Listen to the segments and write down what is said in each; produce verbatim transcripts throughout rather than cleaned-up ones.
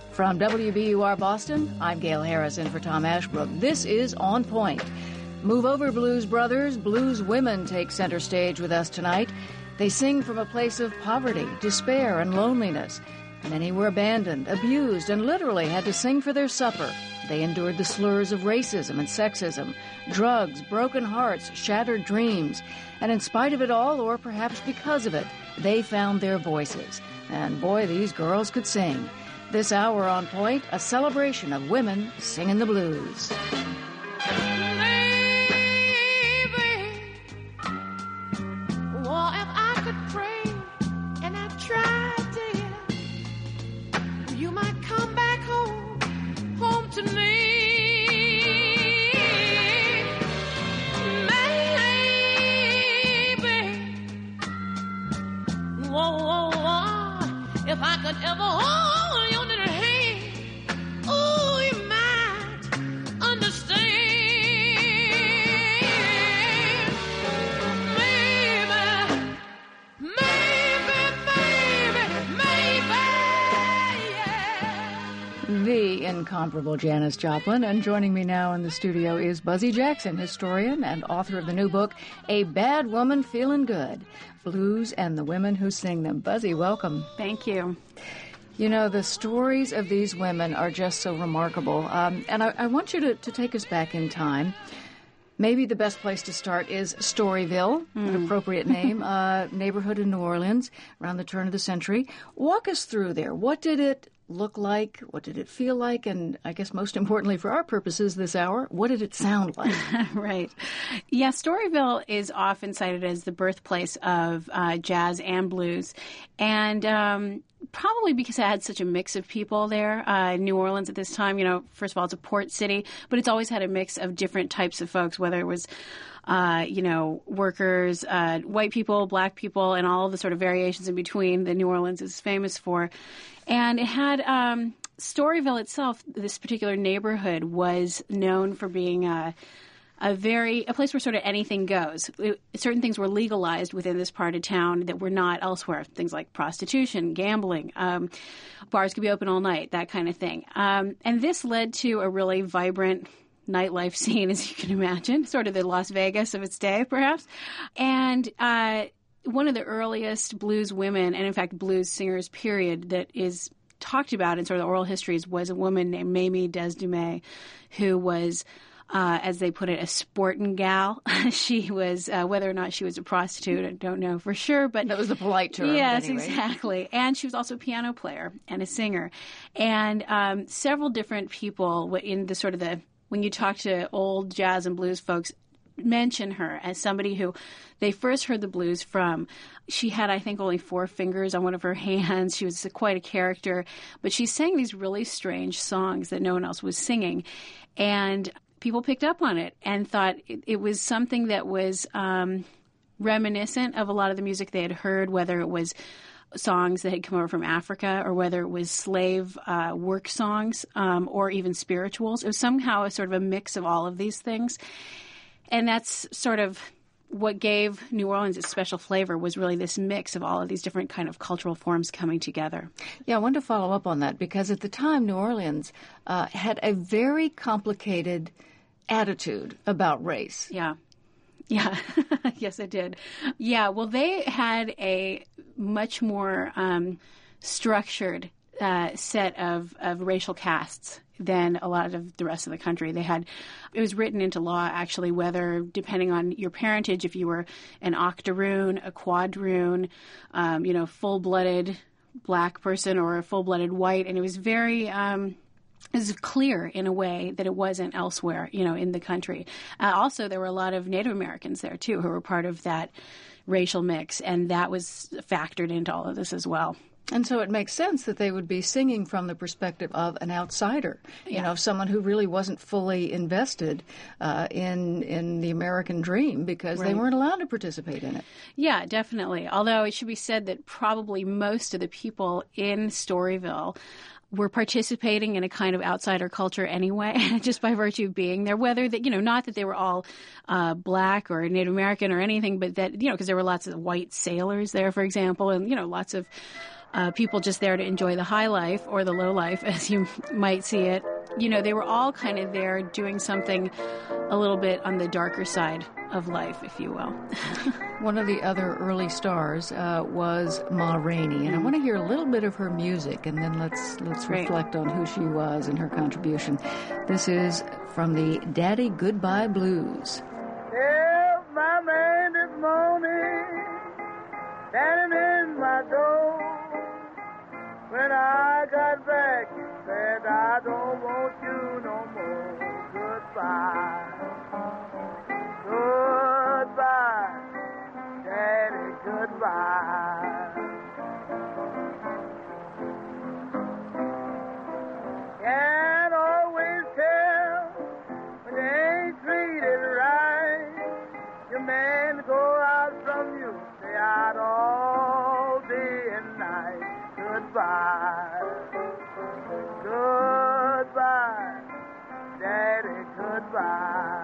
From W B U R Boston, I'm Gail Harris in for Tom Ashbrook. This is On Point. Move over, Blues Brothers. Blues women take center stage with us tonight. They sing from a place of poverty, despair, and loneliness. Many were abandoned, abused, and literally had to sing for their supper. They endured the slurs of racism and sexism, drugs, broken hearts, shattered dreams. And in spite of it all, or perhaps because of it, they found their voices. And boy, these girls could sing. This hour on Point, a celebration of women singing the blues. Incomparable Janis Joplin, and joining me now in the studio is Buzzy Jackson, historian and author of the new book, A Bad Woman Feeling Good, Blues and the Women Who Sing Them. Buzzy, welcome. Thank you. You know, the stories of these women are just so remarkable, um, and I, I want you to, to take us back in time. Maybe the best place to start is Storyville, mm. an appropriate name, uh, neighborhood in New Orleans around the turn of the century. Walk us through there. What did it look like? What did it feel like? And I guess most importantly for our purposes this hour, what did it sound like? Right. Yeah, Storyville is often cited as the birthplace of uh, jazz and blues. And um, probably because it had such a mix of people there. Uh, New Orleans at this time, you know, first of all, it's a port city, but it's always had a mix of different types of folks, whether it was Uh, you know, workers, uh, white people, black people, and all of the sort of variations in between that New Orleans is famous for. And it had um, Storyville itself, this particular neighborhood, was known for being a, a very a place where sort of anything goes. It, certain things were legalized within this part of town that were not elsewhere. Things like prostitution, gambling, um, bars could be open all night, that kind of thing. Um, and this led to a really vibrant nightlife scene, as you can imagine, sort of the Las Vegas of its day, perhaps. And uh, one of the earliest blues women, and in fact blues singers, period, that is talked about in sort of the oral histories was a woman named Mamie Desdume, who was, uh, as they put it, a sportin' gal. She was, uh, whether or not she was a prostitute, I don't know for sure, but that was the polite term. Yes, anyway. Exactly. And she was also a piano player and a singer. And um, several different people in the sort of the when you talk to old jazz and blues folks, mention her as somebody who they first heard the blues from. She had, I think, only four fingers on one of her hands. She was quite a character, but she sang these really strange songs that no one else was singing. And people picked up on it and thought it, it was something that was um, reminiscent of a lot of the music they had heard, whether it was songs that had come over from Africa or whether it was slave uh, work songs um, or even spirituals. It was somehow a sort of a mix of all of these things. And that's sort of what gave New Orleans its special flavor, was really this mix of all of these different kind of cultural forms coming together. Yeah, I wanted to follow up on that because at the time New Orleans uh, had a very complicated attitude about race. Yeah. Yeah. Yes, it did. Yeah. Well, they had a much more um, structured uh, set of, of racial castes than a lot of the rest of the country. They had, it was written into law, actually, whether, depending on your parentage, if you were an octoroon, a quadroon, um, you know, full-blooded black person or a full-blooded white. And it was very... Um, is clear in a way that it wasn't elsewhere, you know, in the country. Uh, also, there were a lot of Native Americans there, too, who were part of that racial mix, and that was factored into all of this as well. And so it makes sense that they would be singing from the perspective of an outsider, you yeah. know, someone who really wasn't fully invested uh, in in the American dream because right. they weren't allowed to participate in it. Yeah, definitely. Although it should be said that probably most of the people in Storyville were participating in a kind of outsider culture anyway, just by virtue of being there, whether that, you know, not that they were all uh, black or Native American or anything, but that, you know, because there were lots of white sailors there, for example, and, you know, lots of uh, people just there to enjoy the high life or the low life, as you might see it. You know, they were all kind of there doing something a little bit on the darker side of life, if you will. One of the other early stars uh, was Ma Rainey, and I want to hear a little bit of her music, and then let's let's Great. reflect on who she was and her contribution. This is from the Daddy Goodbye Blues. Well, my man this morning, standing in my door. When I got back, he said, I don't want you no more. Goodbye. Goodbye. Daddy, goodbye. Can't always tell when they ain't treated right. Your man go out from you, stay out all day and night. Goodbye. Goodbye. Daddy, goodbye.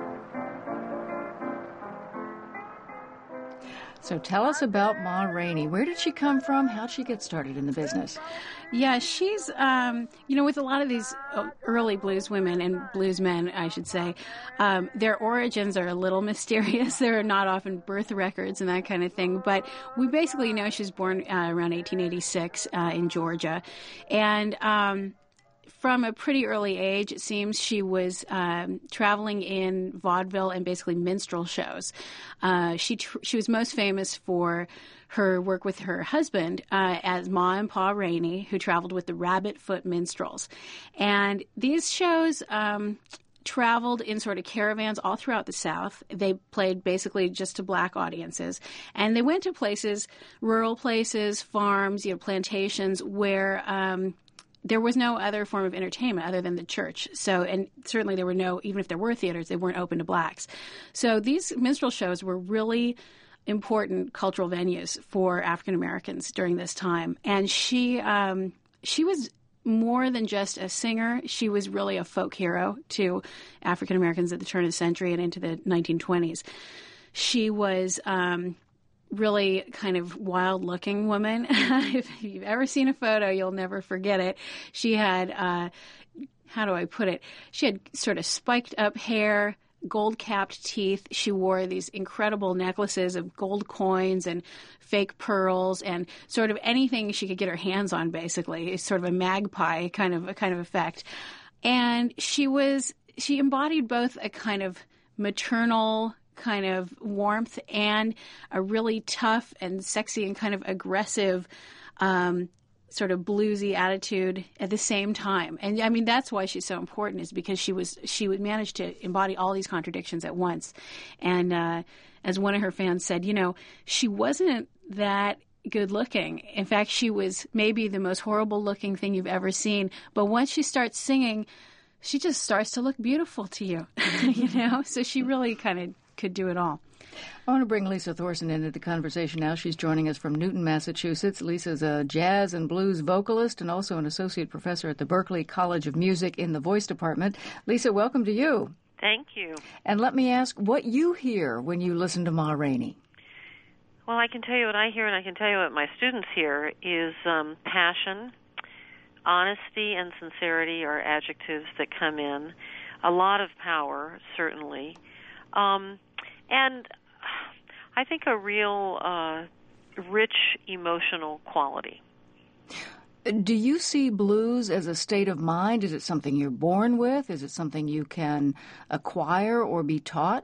So tell us about Ma Rainey. Where did she come from? How'd she get started in the business? Yeah, she's, um, you know, with a lot of these early blues women and blues men, I should say, um, their origins are a little mysterious. There are not often birth records and that kind of thing. But we basically know she was born uh, around eighteen eighty-six uh, in Georgia. And um, from a pretty early age, it seems she was um, traveling in vaudeville and basically minstrel shows. Uh, she tr- she was most famous for her work with her husband uh, as Ma and Pa Rainey, who traveled with the Rabbit Foot Minstrels. And these shows um, traveled in sort of caravans all throughout the South. They played basically just to black audiences. And they went to places, rural places, farms, you know, plantations, where um, there was no other form of entertainment other than the church. So, and certainly there were no, even if there were theaters, they weren't open to blacks. So these minstrel shows were really important cultural venues for African Americans during this time. And she um, she was more than just a singer. She was really a folk hero to African Americans at the turn of the century and into the nineteen twenties. She was um, really kind of wild-looking woman. If you've ever seen a photo, you'll never forget it. She had, uh, how do I put it? She had sort of spiked up hair, gold-capped teeth. She wore these incredible necklaces of gold coins and fake pearls and sort of anything she could get her hands on, basically. It's sort of a magpie kind of a kind of effect. And she was she embodied both a kind of maternal kind of warmth and a really tough and sexy and kind of aggressive um sort of bluesy attitude at the same time. And I mean, that's why she's so important, is because she was she would manage to embody all these contradictions at once. And uh, as one of her fans said, you know, she wasn't that good looking. In fact, she was maybe the most horrible looking thing you've ever seen. But once she starts singing, she just starts to look beautiful to you, you know? So she really kind of could do it all. I want to bring Lisa Thorson into the conversation now. She's joining us from Newton, Massachusetts. Lisa's a jazz and blues vocalist and also an associate professor at the Berklee College of Music in the voice department. Lisa, welcome to you. Thank you. And let me ask what you hear when you listen to Ma Rainey. Well, I can tell you what I hear, and I can tell you what my students hear, is um, passion, honesty, and sincerity are adjectives that come in. A lot of power, certainly. Um, and I think a real uh, rich emotional quality. Do you see blues as a state of mind? Is it something you're born with? Is it something you can acquire or be taught?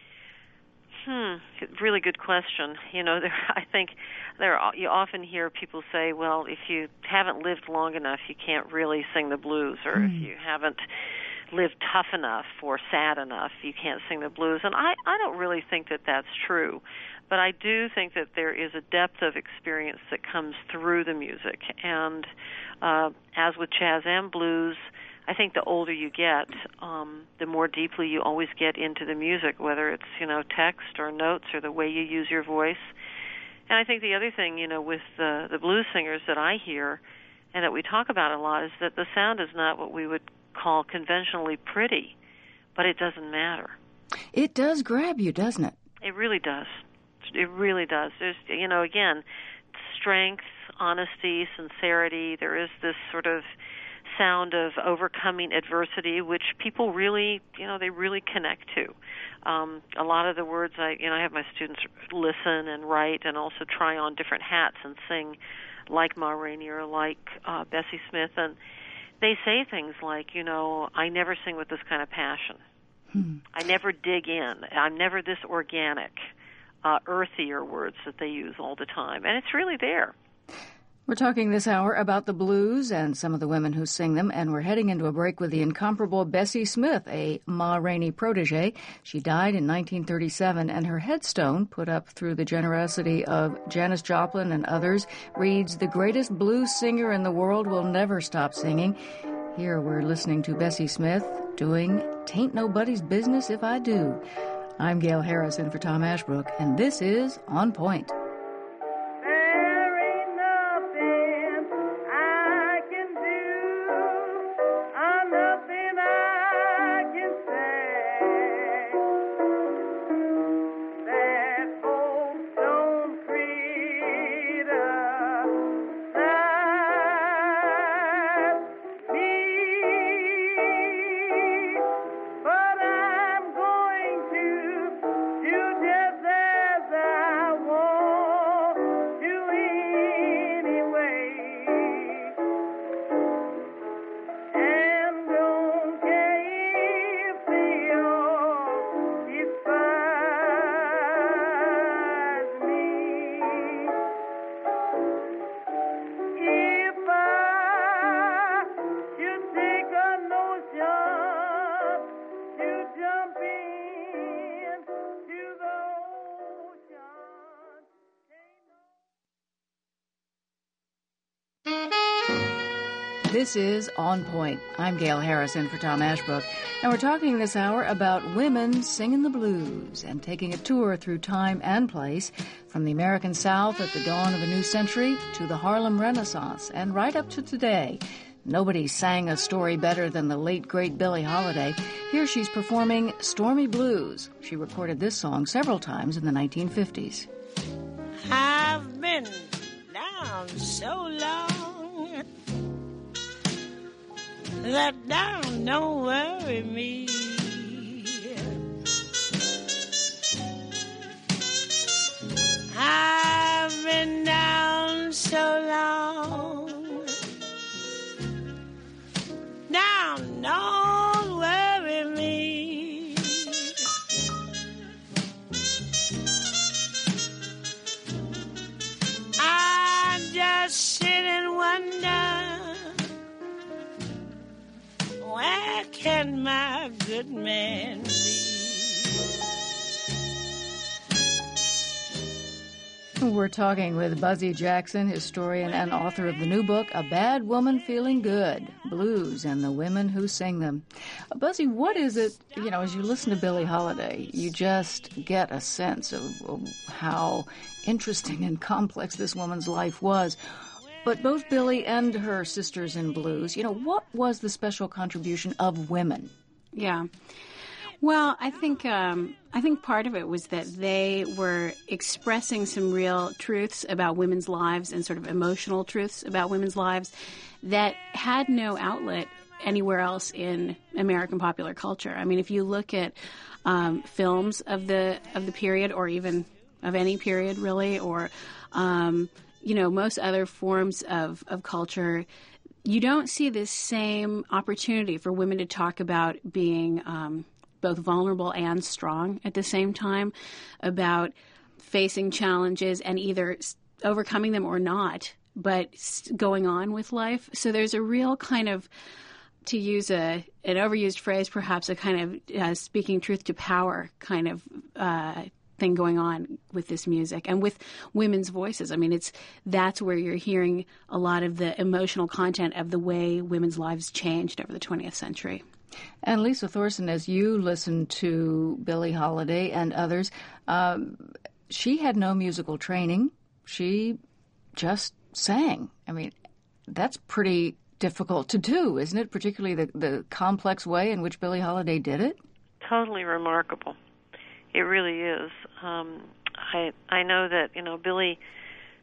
Hmm, really good question. You know, there, I think there you often hear people say, well, if you haven't lived long enough, you can't really sing the blues, or mm. if you haven't lived tough enough or sad enough, you can't sing the blues. And I, I don't really think that that's true. But I do think that there is a depth of experience that comes through the music. And uh, as with jazz and blues, I think the older you get, um, the more deeply you always get into the music, whether it's, you know, text or notes or the way you use your voice. And I think the other thing, you know, with the, the blues singers that I hear and that we talk about a lot is that the sound is not what we would call conventionally pretty, but it doesn't matter. It does grab you, doesn't it? It really does. It really does. There's, you know, again, strength, honesty, sincerity. There is this sort of sound of overcoming adversity, which people really, you know, they really connect to. Um, a lot of the words, I, you know, I have my students listen and write and also try on different hats and sing like Ma Rainey or like uh, Bessie Smith, and they say things like, you know, I never sing with this kind of passion. Hmm. I never dig in. I'm never this organic, uh, earthier words that they use all the time, and it's really there. We're talking this hour about the blues and some of the women who sing them, and we're heading into a break with the incomparable Bessie Smith, a Ma Rainey protege. She died in nineteen thirty-seven, and her headstone, put up through the generosity of Janis Joplin and others, reads, "The greatest blues singer in the world will never stop singing." Here we're listening to Bessie Smith doing "Tain't Nobody's Business If I Do." I'm Gail Harris in for Tom Ashbrook, and this is On Point. This is On Point. I'm Gail Harris in for Tom Ashbrook, and we're talking this hour about women singing the blues and taking a tour through time and place, from the American South at the dawn of a new century to the Harlem Renaissance and right up to today. Nobody sang a story better than the late, great Billie Holiday. Here she's performing Stormy Blues. She recorded this song several times in the nineteen fifties. I've been down so long that down don't worry me. I've been down so long, down don't worry me. I just sit and wonder, where can my good man be? We're talking with Buzzy Jackson, historian and author of the new book, A Bad Woman Feeling Good, Blues and the Women Who Sing Them. Uh, Buzzy, what is it, you know, as you listen to Billie Holiday, you just get a sense of, of how interesting and complex this woman's life was. But both Billie and her sisters in blues, you know, what was the special contribution of women? Yeah. Well, I think um, I think part of it was that they were expressing some real truths about women's lives and sort of emotional truths about women's lives that had no outlet anywhere else in American popular culture. I mean, if you look at um, films of the of the period, or even of any period really, or um, you know, most other forms of, of culture, you don't see this same opportunity for women to talk about being um, both vulnerable and strong at the same time, about facing challenges and either overcoming them or not, but going on with life. So there's a real kind of, to use a an overused phrase, perhaps a kind of uh, speaking truth to power kind of uh thing going on with this music and with women's voices. I mean, it's that's where you're hearing a lot of the emotional content of the way women's lives changed over the twentieth century. And Lisa Thorson, as you listen to Billie Holiday and others, um, she had no musical training. She just sang. I mean, that's pretty difficult to do, isn't it? Particularly the, the complex way in which Billie Holiday did it. Totally remarkable. It really is. Um, I I know that, you know, Billie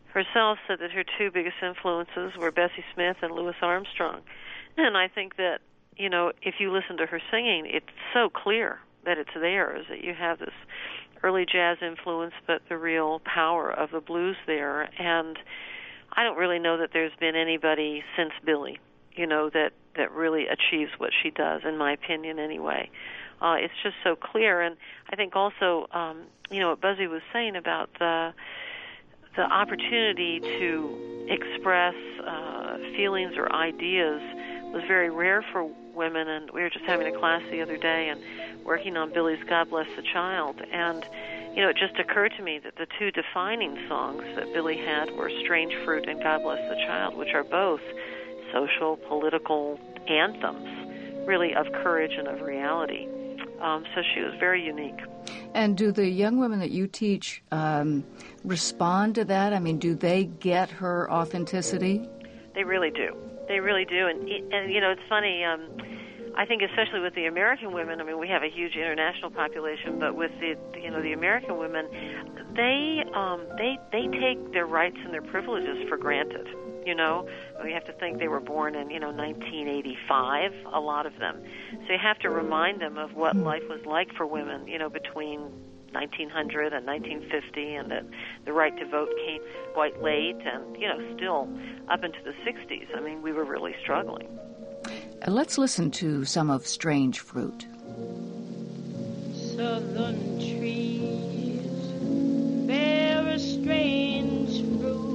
herself said that her two biggest influences were Bessie Smith and Louis Armstrong. And I think that, you know, if you listen to her singing, it's so clear that it's there, is that you have this early jazz influence, but the real power of the blues there. And I don't really know that there's been anybody since Billie, you know, that, that really achieves what she does, in my opinion anyway. Uh, it's just so clear. And I think also, um, you know, what Buzzy was saying about the the opportunity to express uh, feelings or ideas was very rare for women. And we were just having a class the other day and working on Billie's God Bless the Child. And, you know, it just occurred to me that the two defining songs that Billie had were Strange Fruit and God Bless the Child, which are both social, political anthems, really of courage and of reality. Um, so she was very unique. And do the young women that you teach um, respond to that? I mean, do they get her authenticity? They really do. They really do. And, and you know, it's funny, um, I think especially with the American women, I mean, we have a huge international population, but with the, you know, the American women, they, um, they, they take their rights and their privileges for granted. You know, we have to think they were born in, you know, nineteen eighty-five, a lot of them. So you have to remind them of what life was like for women, you know, between nineteen hundred and nineteen fifty, and that the right to vote came quite late, and, you know, still up into the sixties. I mean, we were really struggling. Uh, let's listen to some of Strange Fruit. Southern trees bear a strange fruit,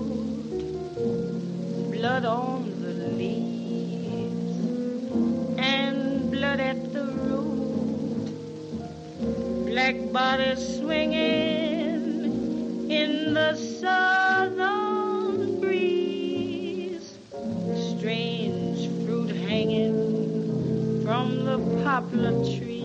blood on the leaves and blood at the root, black bodies swinging in the southern breeze, strange fruit hanging from the poplar trees.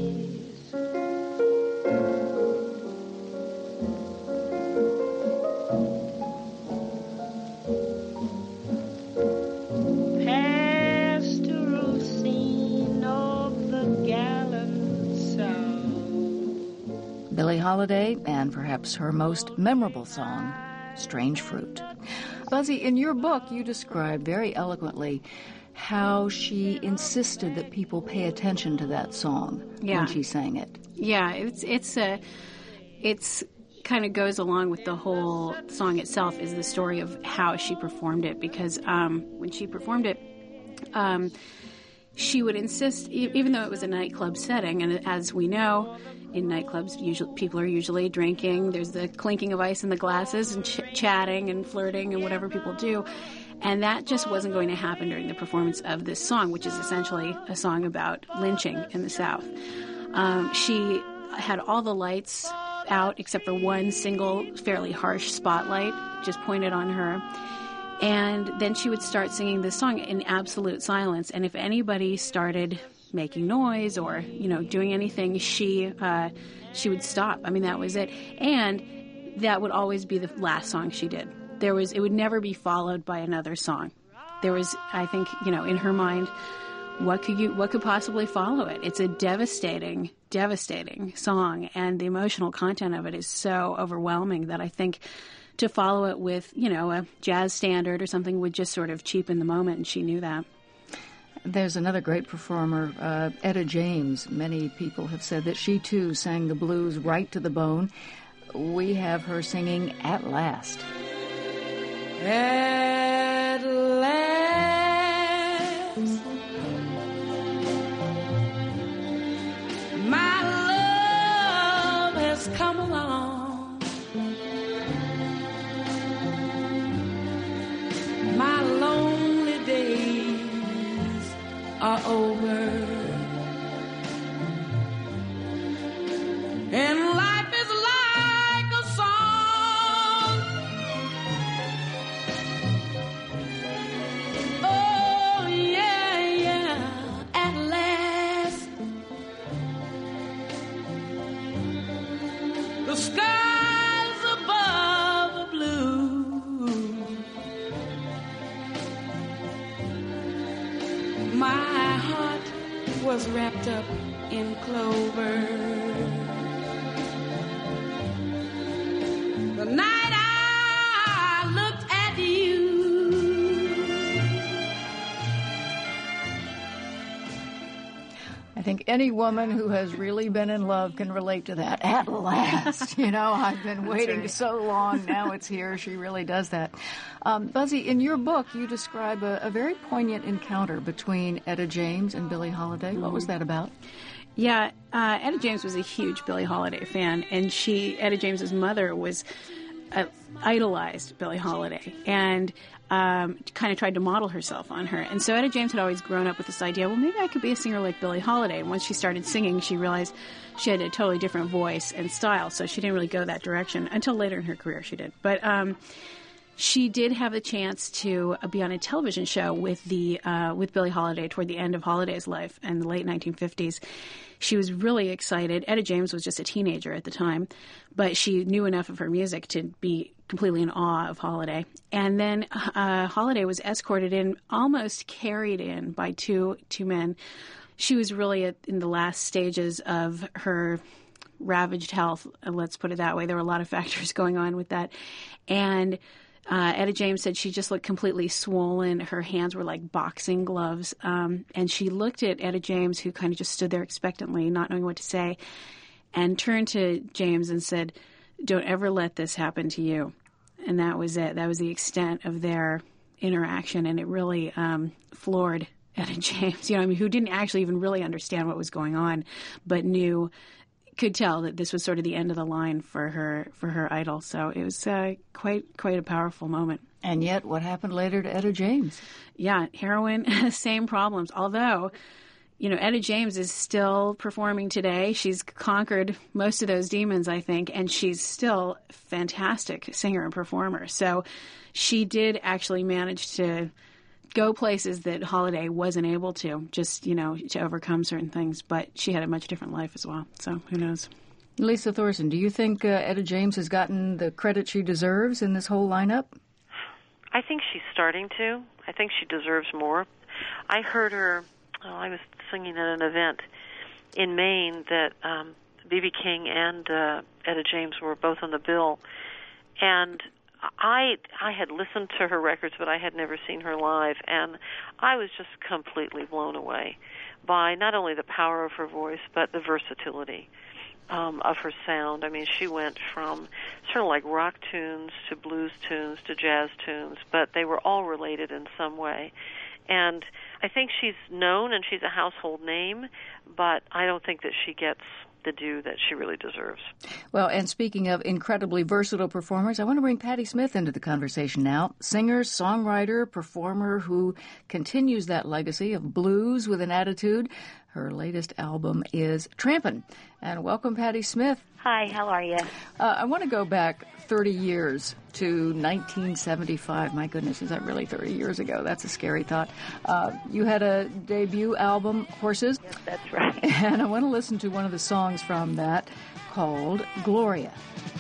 Billie Holiday, and perhaps her most memorable song, Strange Fruit. Buzzy, in your book, you describe very eloquently how she insisted that people pay attention to that song yeah. when she sang it. Yeah, it's it's a it's kind of goes along with the whole song itself, is the story of how she performed it, because um, when she performed it, um, she would insist, e- even though it was a nightclub setting, and as we know, in nightclubs, usually people are usually drinking. There's the clinking of ice in the glasses and ch- chatting and flirting and whatever people do. And that just wasn't going to happen during the performance of this song, which is essentially a song about lynching in the South. Um, she had all the lights out except for one single fairly harsh spotlight just pointed on her. And then she would start singing this song in absolute silence. And if anybody started making noise or, you know, doing anything, she uh, she would stop. I mean, that was it. And that would always be the last song she did. There was, it would never be followed by another song. There was, I think, you know, in her mind, what could you, what could possibly follow it? It's a devastating, devastating song, and the emotional content of it is so overwhelming that I think to follow it with, you know, a jazz standard or something would just sort of cheapen the moment, and she knew that. There's another great performer, uh, Etta James. Many people have said that she, too, sang the blues right to the bone. We have her singing At Last. At last, my love has come along. My lonely days are over, and life is like a song. Oh yeah, yeah, at last the skies above are blue. My heart was wrapped up in clover. The night I I think any woman who has really been in love can relate to that. At last, you know, I've been waiting right. so long. Now it's here. She really does that. Um, Buzzy, in your book, you describe a, a very poignant encounter between Etta James and Billie Holiday. What was that about? Yeah, uh, Etta James was a huge Billie Holiday fan, and she, Etta James's mother, was uh, idolized Billie Holiday, and um, kind of tried to model herself on her. And so Etta James had always grown up with this idea, well, maybe I could be a singer like Billie Holiday. And once she started singing, she realized she had a totally different voice and style, so she didn't really go that direction until later in her career she did. But um, she did have a chance to uh, be on a television show with the uh, with Billie Holiday toward the end of Holiday's life in the late nineteen fifties. She was really excited. Etta James was just a teenager at the time, but she knew enough of her music to be completely in awe of Holiday. And then uh, Holiday was escorted in, almost carried in by two two men. She was really at, in the last stages of her ravaged health, let's put it that way. There were a lot of factors going on with that. And Uh, Etta James said she just looked completely swollen. Her hands were like boxing gloves. Um, and she looked at Etta James, who kind of just stood there expectantly, not knowing what to say, and turned to James and said, "Don't ever let this happen to you." And that was it. That was the extent of their interaction. And it really um, floored Etta James, you know, I mean, who didn't actually even really understand what was going on, but knew, could tell that this was sort of the end of the line for her for her idol. So it was uh, quite quite a powerful moment. And yet, what happened later to Etta James? Yeah, heroin, same problems. Although, you know, Etta James is still performing today. She's conquered most of those demons, I think, and she's still a fantastic singer and performer. So she did actually manage to go places that Holiday wasn't able to, just, you know, to overcome certain things. But she had a much different life as well. So who knows? Lisa Thorson, do you think uh, Etta James has gotten the credit she deserves in this whole lineup? I think she's starting to. I think she deserves more. I heard her, oh, I was singing at an event in Maine that um, B B King and uh, Etta James were both on the bill. And I I had listened to her records, but I had never seen her live, and I was just completely blown away by not only the power of her voice, but the versatility um, of her sound. I mean, she went from sort of like rock tunes to blues tunes to jazz tunes, but they were all related in some way. And I think she's known and she's a household name, but I don't think that she gets the due that she really deserves. Well, and speaking of incredibly versatile performers, I want to bring Patti Smith into the conversation now. Singer, songwriter, performer who continues that legacy of blues with an attitude. Her latest album is Trampin'. And welcome, Patti Smith. Hi, how are you? Uh, I want to go back thirty years to nineteen seventy-five. My goodness, is that really thirty years ago? That's a scary thought. Uh, you had a debut album, Horses. Yes, that's right. And I want to listen to one of the songs from that called Gloria.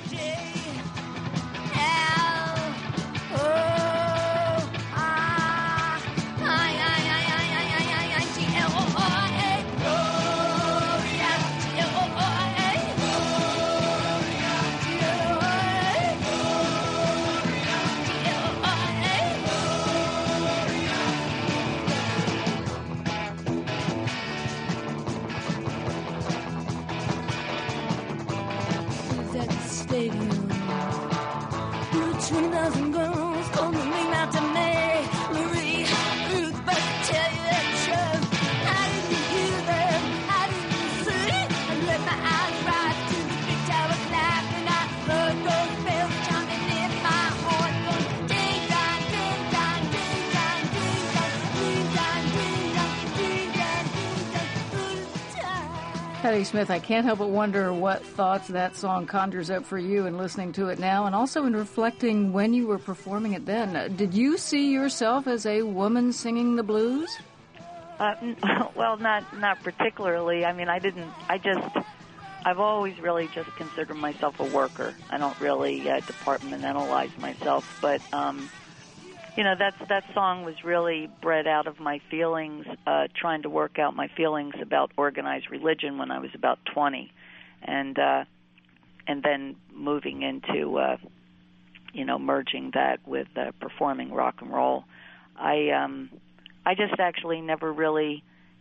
twenty thousand girls come running out to me. Marie, Ruth, but to tell you the truth, I didn't hear them, I didn't see. I let my eyes rise to the big tower clock, and I heard those bells chiming in my heart, going ding dong, ding dong, ding dong, ding dong, ding dong, ding dong, ding dong, ding dong, through the time. Patti Smith, I can't help but wonder what thoughts that song conjures up for you in listening to it now, and also in reflecting when you were performing it then. Did you see yourself as a woman singing the blues? Uh, well, not not particularly. I mean, I didn't. I just. I've always really just considered myself a worker. I don't really uh, departmentalize myself, but um, you know, that's that song was really bred out of my feelings, uh, trying to work out my feelings about organized religion when I was about twenty, and uh, and then moving into uh, you know merging that with uh, performing rock and roll. I um, I just actually never really,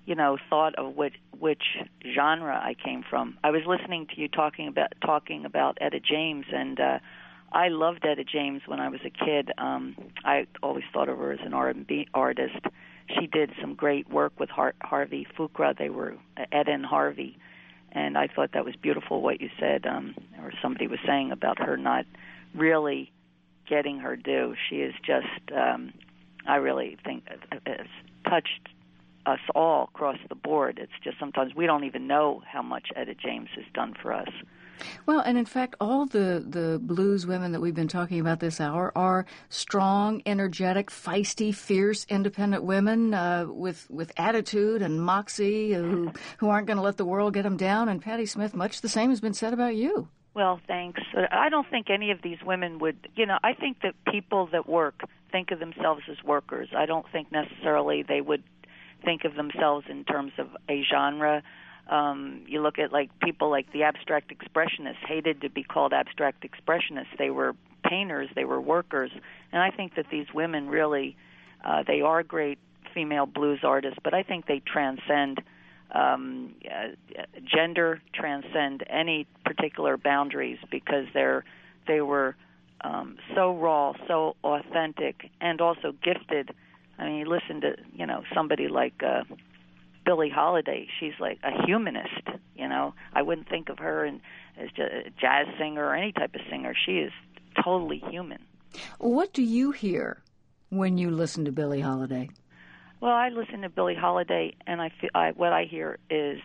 you know, thought of which which genre I came from. I was listening to you talking about talking about Etta James, and uh, I loved Etta James when I was a kid. Um, I always thought of her as an R and B artist. She did some great work with Har- Harvey Fuqua. They were Etta and Harvey, and I thought that was beautiful what you said, um, or somebody was saying about her not really getting her due. She is just, um, I really think, has touched us all across the board. It's just sometimes we don't even know how much Etta James has done for us. Well, and in fact, all the, the blues women that we've been talking about this hour are strong, energetic, feisty, fierce, independent women uh, with with attitude and moxie who, who aren't going to let the world get them down. And Patti Smith, much the same has been said about you. Well, thanks. I don't think any of these women would, you know, I think that people that work think of themselves as workers. I don't think necessarily they would think of themselves in terms of a genre. Um, you look at like people like the abstract expressionists hated to be called abstract expressionists. They were painters, they were workers, and I think that these women really, uh, they are great female blues artists, but I think they transcend um, uh, gender, transcend any particular boundaries because they're they were um, so raw, so authentic, and also gifted. I mean, you listen to you know somebody like Uh, Billie Holiday. She's like a humanist, you know. I wouldn't think of her in, as a jazz singer or any type of singer. She is totally human. What do you hear when you listen to Billie Holiday? Well, I listen to Billie Holiday, and I, feel, I what I hear is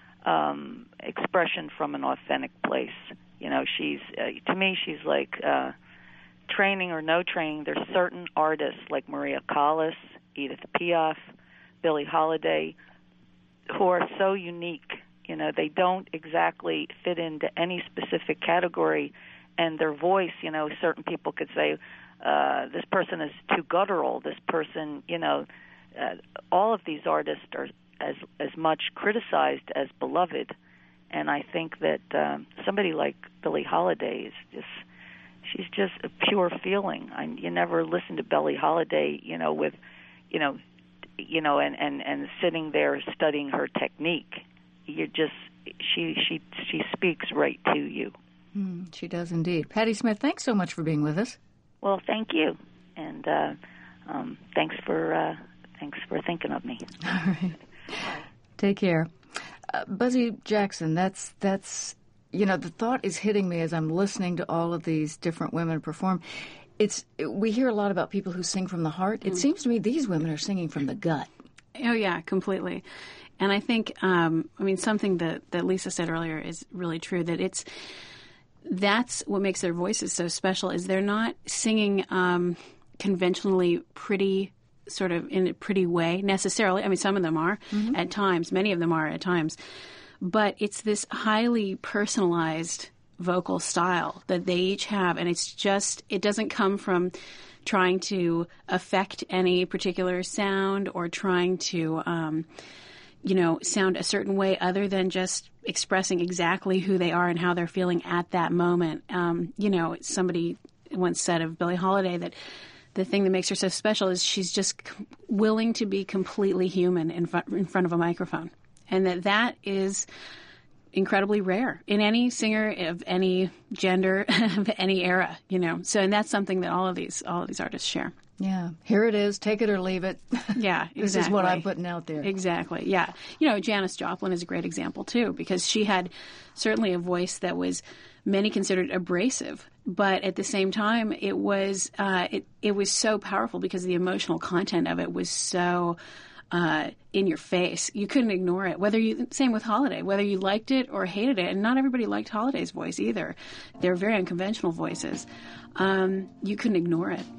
um, expression from an authentic place. You know, she's uh, to me, she's like uh, training or no training. There's certain artists like Maria Callas, Edith Piaf, Billie Holiday, who are so unique. You know, they don't exactly fit into any specific category, and their voice, you know, certain people could say, uh, this person is too guttural, this person, you know, uh, all of these artists are as as much criticized as beloved, and I think that um, somebody like Billie Holiday is just, she's just a pure feeling. I, you never listen to Billie Holiday, you know, with, you know, you know, and, and, and sitting there studying her technique. You just, she she she speaks right to you. Mm, she does indeed. Patti Smith, thanks so much for being with us. Well, thank you, and uh, um, thanks for uh, thanks for thinking of me. All right, take care, uh, Buzzy Jackson. That's that's you know the thought is hitting me as I'm listening to all of these different women perform. It's we hear a lot about people who sing from the heart. It mm. seems to me these women are singing from the gut. Oh, yeah, completely. And I think, um, I mean, something that, that Lisa said earlier is really true, that it's that's what makes their voices so special is they're not singing um, conventionally pretty, sort of in a pretty way necessarily. I mean, some of them are mm-hmm. at times. Many of them are at times. But it's this highly personalized vocal style that they each have, and it's just, it doesn't come from trying to affect any particular sound or trying to, um, you know, sound a certain way other than just expressing exactly who they are and how they're feeling at that moment. Um, you know, somebody once said of Billie Holiday that the thing that makes her so special is she's just c- willing to be completely human in, fr- in front of a microphone, and that that is incredibly rare in any singer of any gender, of any era, you know. So, and that's something that all of these all of these artists share. Yeah, here it is. Take it or leave it. Yeah, exactly. This is what I'm putting out there. Exactly. Yeah, you know, Janis Joplin is a great example too, because she had certainly a voice that was many considered abrasive, but at the same time, it was uh, it it was so powerful because the emotional content of it was so Uh, in your face. You couldn't ignore it. Whether you, same with Holiday, whether you liked it or hated it, and not everybody liked Holiday's voice either. They're very unconventional voices. Um, you couldn't ignore it.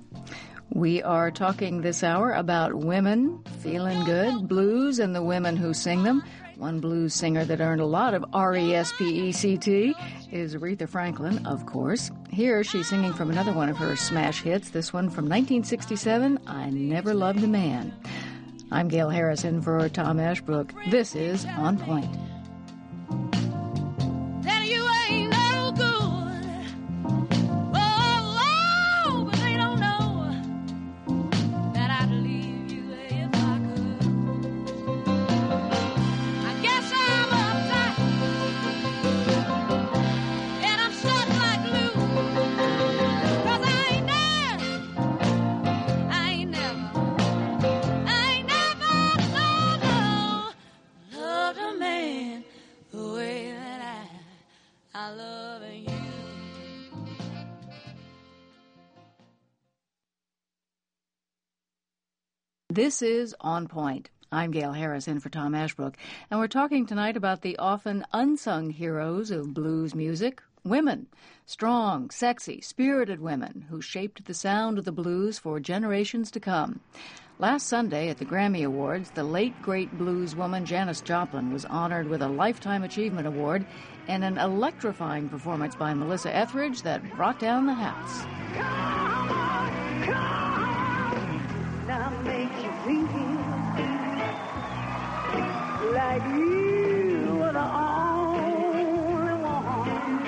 We are talking this hour about women feeling good, blues, and the women who sing them. One blues singer that earned a lot of R E S P E C T is Aretha Franklin, of course. Here she's singing from another one of her smash hits, this one from nineteen sixty-seven, I Never Loved a Man. I'm Gail Harrison for Tom Ashbrook. This is On Point. Then you ain't no good. Oh, oh, but they don't know that I'd leave you if I could. This is On Point. I'm Gail Harris, in for Tom Ashbrook, and we're talking tonight about the often unsung heroes of blues music, women. Strong, sexy, spirited women who shaped the sound of the blues for generations to come. Last Sunday at the Grammy Awards, the late great blues woman Janis Joplin was honored with a Lifetime Achievement Award in an electrifying performance by Melissa Etheridge that brought down the house. Come on, come on, now make you feel like you were the only one.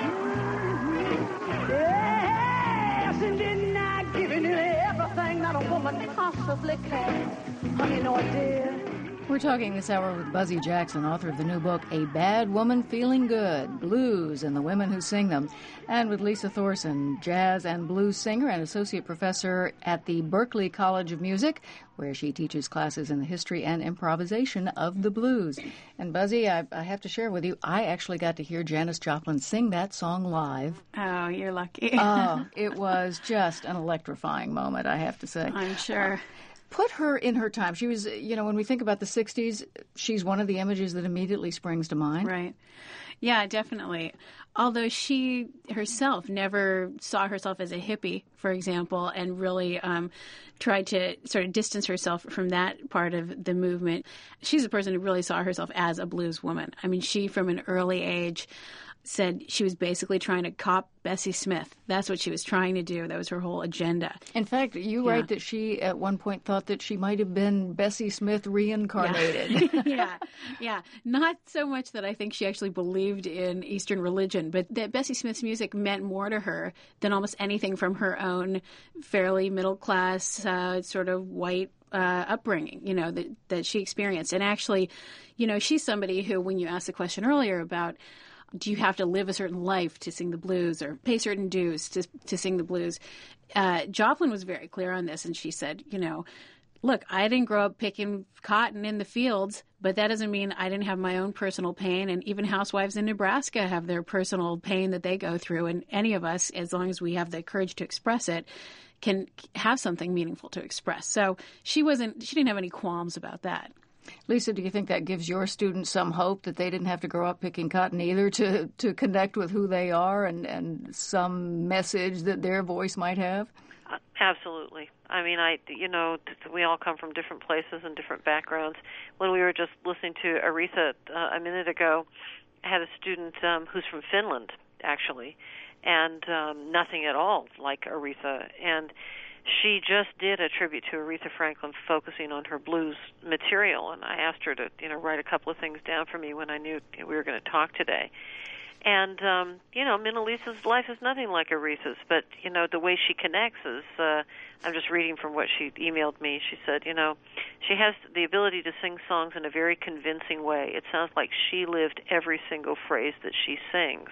Yes, and didn't I give you everything that a woman possibly can? Honey, you know I did. We're talking this hour with Buzzy Jackson, author of the new book, A Bad Woman Feeling Good, Blues and the Women Who Sing Them, and with Lisa Thorson, jazz and blues singer and associate professor at the Berklee College of Music, where she teaches classes in the history and improvisation of the blues. And Buzzy, I, I have to share with you, I actually got to hear Janis Joplin sing that song live. Oh, you're lucky. Oh, it was just an electrifying moment, I have to say. I'm sure. Uh, Put her in her time. She was, you know, when we think about the sixties, she's one of the images that immediately springs to mind. Right. Yeah, definitely. Although she herself never saw herself as a hippie, for example, and really um, tried to sort of distance herself from that part of the movement. She's a person who really saw herself as a blues woman. I mean, she, from an early age, said she was basically trying to cop Bessie Smith. That's what she was trying to do. That was her whole agenda. In fact, you Yeah. write that she at one point thought that she might have been Bessie Smith reincarnated. Yeah. yeah, yeah. Not so much that I think she actually believed in Eastern religion, but that Bessie Smith's music meant more to her than almost anything from her own fairly middle class, uh, sort of white Uh, upbringing, you know, that, that she experienced. And actually, you know, she's somebody who, when you asked the question earlier about do you have to live a certain life to sing the blues or pay certain dues to to sing the blues, uh, Joplin was very clear on this. And she said, you know, look, I didn't grow up picking cotton in the fields, but that doesn't mean I didn't have my own personal pain. And even housewives in Nebraska have their personal pain that they go through. And any of us, as long as we have the courage to express it, can have something meaningful to express. So she wasn't, she didn't have any qualms about that. Lisa, do you think that gives your students some hope that they didn't have to grow up picking cotton either to, to connect with who they are and, and some message that their voice might have? Uh, absolutely. I mean, I, you know, we all come from different places and different backgrounds. When we were just listening to Aretha uh, a minute ago, I had a student um, who's from Finland, actually, and um, nothing at all like Aretha. And she just did a tribute to Aretha Franklin focusing on her blues material, and I asked her to, you know, write a couple of things down for me when I knew we were going to talk today. And, um, you know, Minna Lisa's life is nothing like Aretha's, but, you know, the way she connects is, uh, I'm just reading from what she emailed me. She said, you know, she has the ability to sing songs in a very convincing way. It sounds like she lived every single phrase that she sings.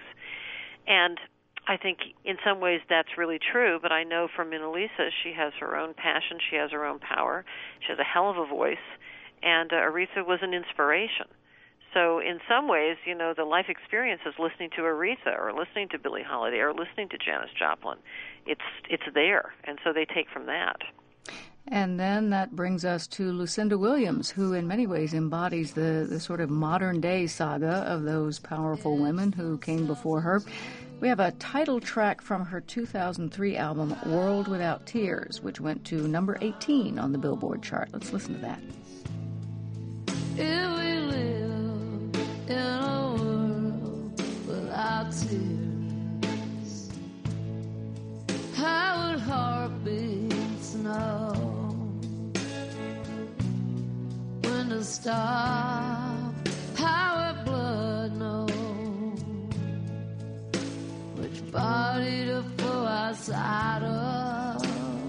And I think in some ways that's really true, but I know from Minna Lisa, she has her own passion, she has her own power, she has a hell of a voice, and uh, Aretha was an inspiration. So in some ways, you know, the life experience is listening to Aretha or listening to Billie Holiday or listening to Janis Joplin. It's it's there, and so they take from that. And then that brings us to Lucinda Williams, who in many ways embodies the, the sort of modern-day saga of those powerful women who came before her. We have a title track from her two thousand three album, World Without Tears, which went to number eighteen on the Billboard chart. Let's listen to that. If we live in a world without tears, how would heartbeats know when to stop? How would blood know which body to fall outside of?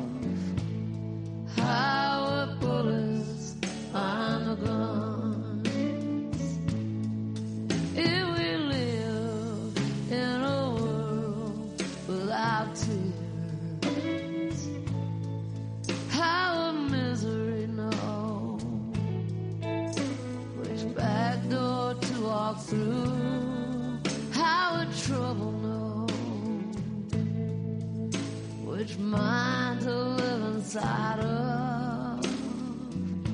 How would bullets find the guns? If we live in a world without tears, how would misery know which back door to walk through? How would trouble know which mind to live inside of?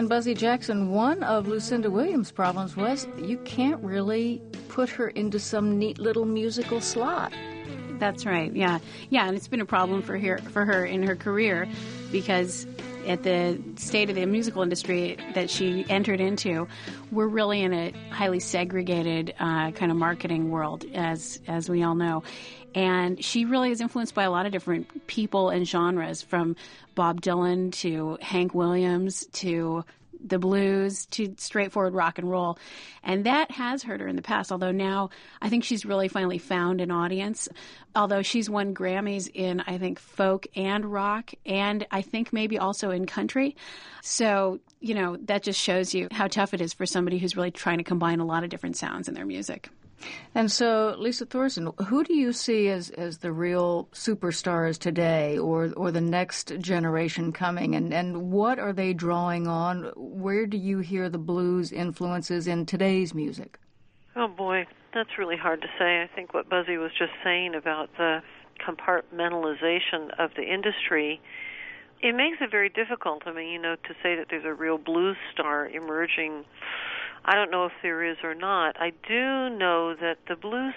And Buzzy Jackson, one of Lucinda Williams' problems was you can't really put her into some neat little musical slot. That's right. Yeah. Yeah, and it's been a problem for her for her in her career because at the state of the musical industry that she entered into, we're really in a highly segregated uh, kind of marketing world, as as we all know. And she really is influenced by a lot of different people and genres, from Bob Dylan to Hank Williams to the blues to straightforward rock and roll. And that has hurt her in the past, although now I think she's really finally found an audience. Although she's won Grammys in, I think, folk and rock, and I think maybe also in country. So, you know, that just shows you how tough it is for somebody who's really trying to combine a lot of different sounds in their music. And so, Lisa Thorson, who do you see as, as the real superstars today, or or the next generation coming, and, and what are they drawing on? Where do you hear the blues influences in today's music? Oh, boy, that's really hard to say. I think what Buzzy was just saying about the compartmentalization of the industry, it makes it very difficult. I mean, you know, to say that there's a real blues star emerging, I don't know if there is or not. I do know that the blues,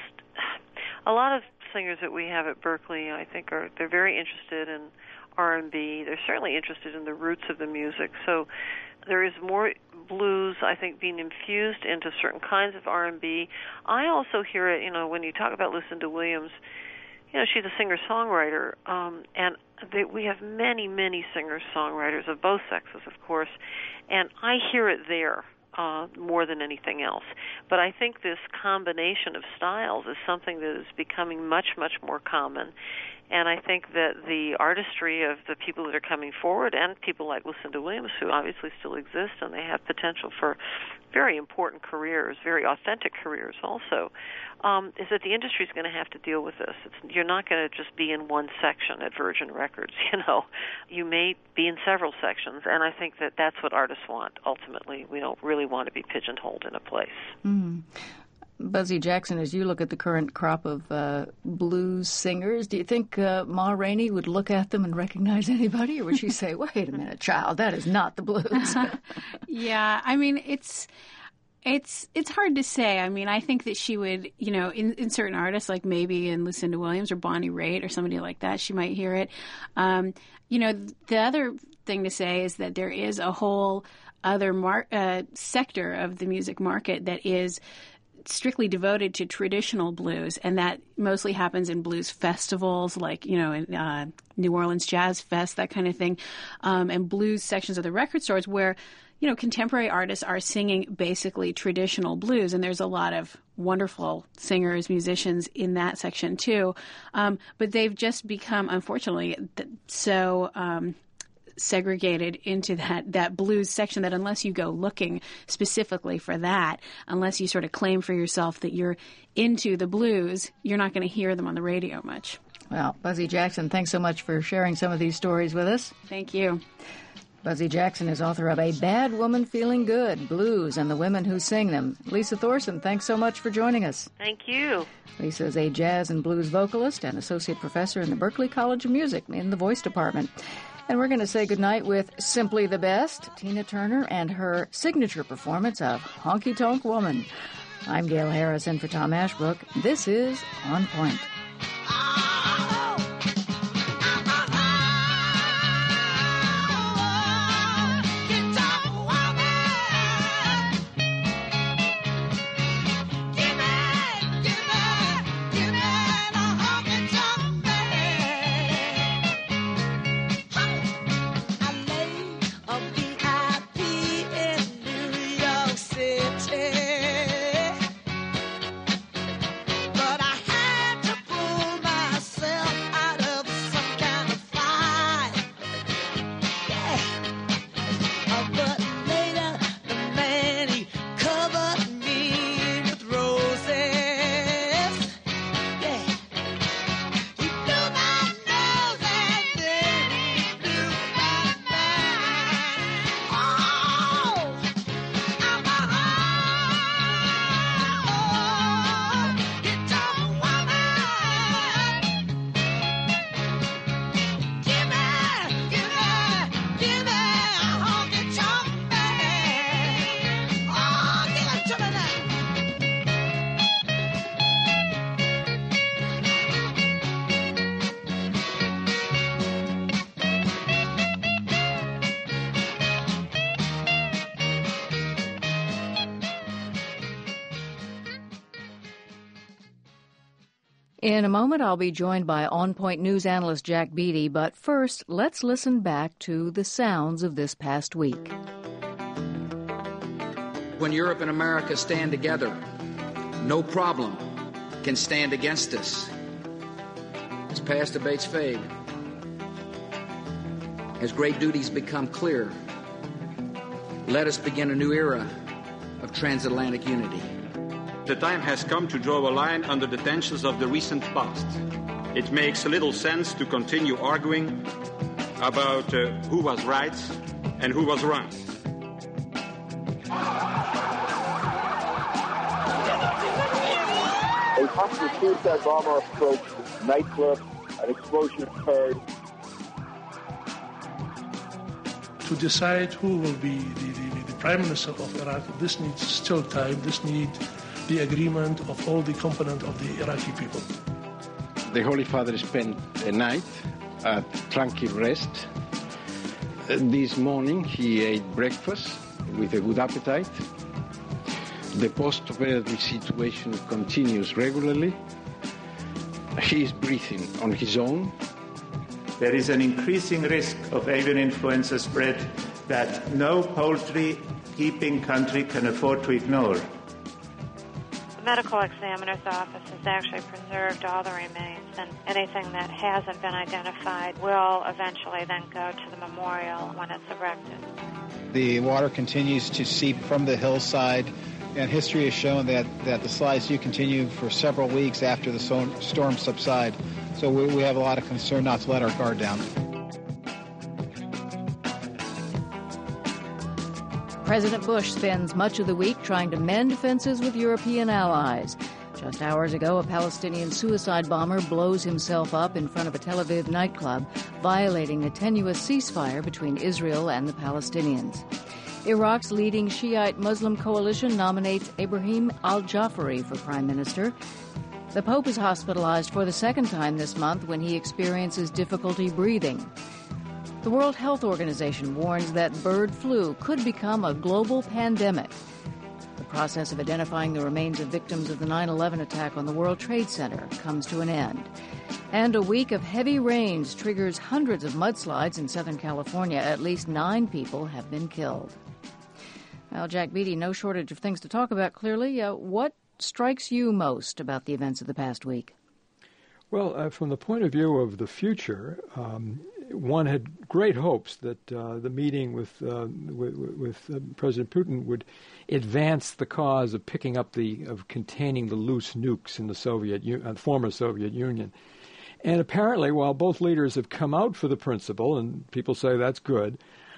a lot of singers that we have at Berklee, I think, are they're very interested in R and B. They're certainly interested in the roots of the music. So there is more blues, I think, being infused into certain kinds of R and B. I also hear it, you know, when you talk about Lucinda Williams, you know, she's a singer-songwriter, um, and they, we have many, many singer-songwriters of both sexes, of course, and I hear it there. Uh, more than anything else. But I think this combination of styles is something that is becoming much, much more common. And I think that the artistry of the people that are coming forward, and people like Lucinda Williams, who obviously still exist, and they have potential for very important careers, very authentic careers also, um, is that the industry is going to have to deal with this. It's, you're not going to just be in one section at Virgin Records, you know. You may be in several sections, and I think that that's what artists want, ultimately. We don't really want to be pigeonholed in a place. Mm. Buzzy Jackson, as you look at the current crop of uh, blues singers, do you think uh, Ma Rainey would look at them and recognize anybody, or would she say, wait a minute, child, that is not the blues? Yeah, I mean, it's it's it's hard to say. I mean, I think that she would, you know, in, in certain artists, like maybe in Lucinda Williams or Bonnie Raitt or somebody like that, she might hear it. Um, you know, the other thing to say is that there is a whole other mar- uh, sector of the music market that is strictly devoted to traditional blues, and that mostly happens in blues festivals, like, you know, in uh, New Orleans Jazz Fest, that kind of thing, um, and blues sections of the record stores where, you know, contemporary artists are singing basically traditional blues, and there's a lot of wonderful singers, musicians in that section too, um, but they've just become, unfortunately, so um, segregated into that, that blues section that unless you go looking specifically for that, unless you sort of claim for yourself that you're into the blues, you're not going to hear them on the radio much. Well, Buzzy Jackson, thanks so much for sharing some of these stories with us. Thank you. Buzzy Jackson is author of A Bad Woman Feeling Good, Blues and the Women Who Sing Them. Lisa Thorson, thanks so much for joining us. Thank you. Lisa is a jazz and blues vocalist and associate professor in the Berklee College of Music in the voice department. And we're going to say goodnight with Simply the Best, Tina Turner, and her signature performance of Honky Tonk Woman. I'm Gail Harrison for Tom Ashbrook. This is On Point. But I had to put In a moment, I'll be joined by On Point News analyst Jack Beatty, but first, let's listen back to the sounds of this past week. When Europe and America stand together, no problem can stand against us. As past debates fade, as great duties become clear, let us begin a new era of transatlantic unity. The time has come to draw a line under the tensions of the recent past. It makes little sense to continue arguing about uh, who was right and who was wrong. A possible suicide bomber approached the nightclub. An explosion occurred. To decide who will be the, the, the Prime Minister of Iraq, this needs still time. This needs the agreement of all the components of the Iraqi people. The Holy Father spent a night at tranquil rest. This morning he ate breakfast with a good appetite. The post-operative situation continues regularly. He is breathing on his own. There is an increasing risk of avian influenza spread that no poultry keeping country can afford to ignore. The medical examiner's office has actually preserved all the remains, and anything that hasn't been identified will eventually then go to the memorial when it's erected. The water continues to seep from the hillside, and history has shown that, that the slides do continue for several weeks after the storm subside. So we, we have a lot of concern not to let our guard down. President Bush spends much of the week trying to mend fences with European allies. Just hours ago, a Palestinian suicide bomber blows himself up in front of a Tel Aviv nightclub, violating a tenuous ceasefire between Israel and the Palestinians. Iraq's leading Shiite Muslim coalition nominates Ibrahim al-Jafari for prime minister. The Pope is hospitalized for the second time this month when he experiences difficulty breathing. The World Health Organization warns that bird flu could become a global pandemic. The process of identifying the remains of victims of the nine eleven attack on the World Trade Center comes to an end. And a week of heavy rains triggers hundreds of mudslides in Southern California. At least nine people have been killed. Well, Jack Beatty, no shortage of things to talk about, clearly. Uh, what strikes you most about the events of the past week? Well, uh, from the point of view of the future, um, one had great hopes that uh, the meeting with uh, with, with uh, President Putin would advance the cause of picking up the of containing the loose nukes in the Soviet uh, former Soviet Union. And apparently, while both leaders have come out for the principle, and people say that's good,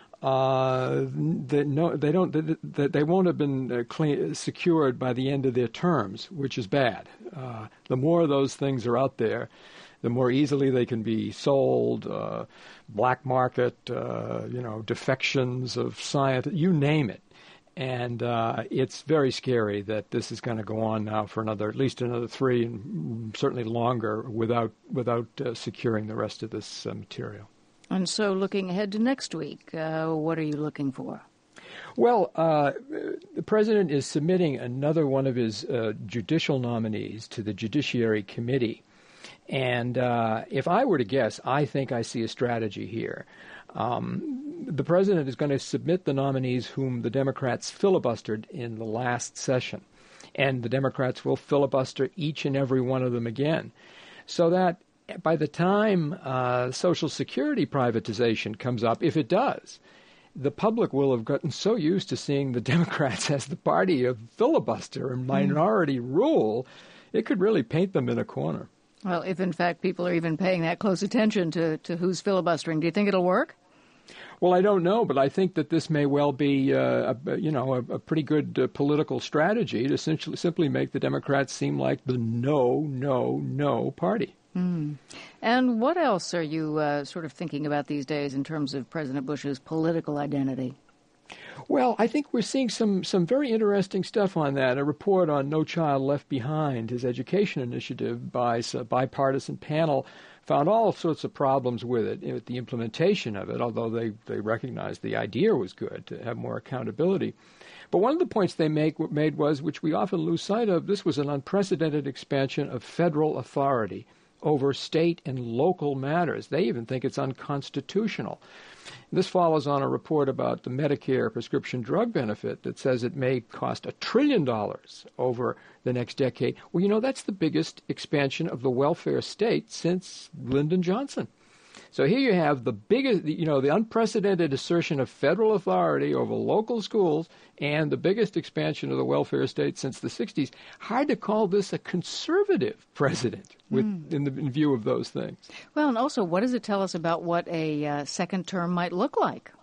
Uh, they, no, they don't. They, they won't have been uh, clean, secured by the end of their terms, which is bad. Uh, the more of those things are out there, the more easily they can be sold. Uh, black market, uh, you know, defections of science, you name it. And uh, it's very scary that this is going to go on now for another, at least another three, and certainly longer, without without uh, securing the rest of this uh, material. And so looking ahead to next week, uh, what are you looking for? Well, uh, the president is submitting another one of his uh, judicial nominees to the Judiciary Committee. And uh, if I were to guess, I think I see a strategy here. Um, the president is going to submit the nominees whom the Democrats filibustered in the last session. And the Democrats will filibuster each and every one of them again. So that by the time uh, Social Security privatization comes up, if it does, the public will have gotten so used to seeing the Democrats as the party of filibuster and minority mm. rule, it could really paint them in a corner. Well, if in fact people are even paying that close attention to, to who's filibustering, do you think it'll work? Well, I don't know, but I think that this may well be, uh, a, you know, a, a pretty good uh, political strategy to essentially simply make the Democrats seem like the no, no, no party. Mm. And what else are you uh, sort of thinking about these days in terms of President Bush's political identity? Well, I think we're seeing some, some very interesting stuff on that. A report on No Child Left Behind, his education initiative by a bipartisan panel, found all sorts of problems with it, with the implementation of it, although they, they recognized the idea was good to have more accountability. But one of the points they make, made was, which we often lose sight of, this was an unprecedented expansion of federal authority over state and local matters. They even think it's unconstitutional. This follows on a report about the Medicare prescription drug benefit that says it may cost a trillion dollars over the next decade. Well, you know, that's the biggest expansion of the welfare state since Lyndon Johnson. So here you have the biggest, you know, the unprecedented assertion of federal authority over local schools and the biggest expansion of the welfare state since the sixties. Hard to call this a conservative president with, mm. in, the, in view of those things. Well, and also, what does it tell us about what a uh, second term might look like?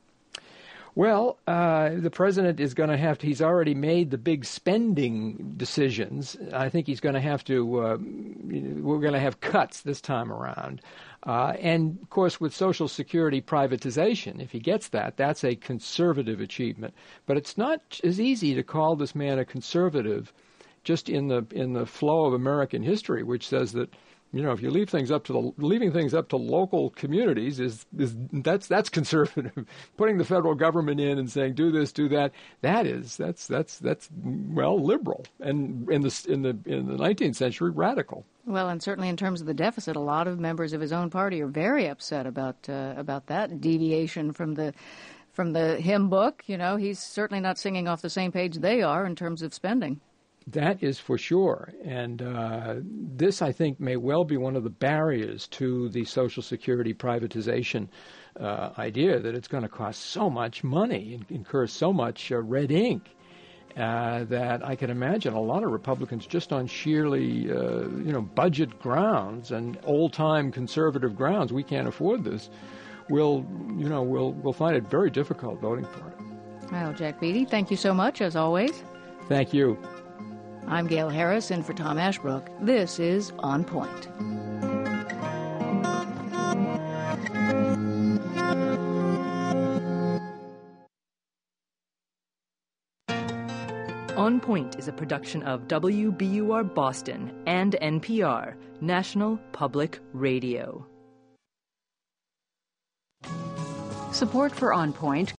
Well, uh, the president is going to have to, he's already made the big spending decisions. I think he's going to have to, uh, we're going to have cuts this time around. Uh, and, of course, with Social Security privatization, if he gets that, that's a conservative achievement. But it's not as easy to call this man a conservative just in the in the flow of American history, which says that, you know, if you leave things up to the leaving things up to local communities is is that's that's conservative. Putting the federal government in and saying do this, do that, that is that's that's that's well liberal, and in the in the in the nineteenth century radical. Well, and certainly in terms of the deficit, a lot of members of his own party are very upset about uh, about that deviation from the from the hymn book. You know, he's certainly not singing off the same page they are in terms of spending. That is for sure. And uh, this, I think, may well be one of the barriers to the Social Security privatization uh, idea, that it's going to cost so much money and incur so much uh, red ink uh, that I can imagine a lot of Republicans, just on sheerly, uh, you know, budget grounds and old-time conservative grounds, we can't afford this, will, you know, will will find it very difficult voting for it. Well, Jack Beatty, thank you so much, as always. Thank you. I'm Gail Harris, in for Tom Ashbrook. This is On Point. On Point is a production of W B U R Boston and N P R, National Public Radio. Support for On Point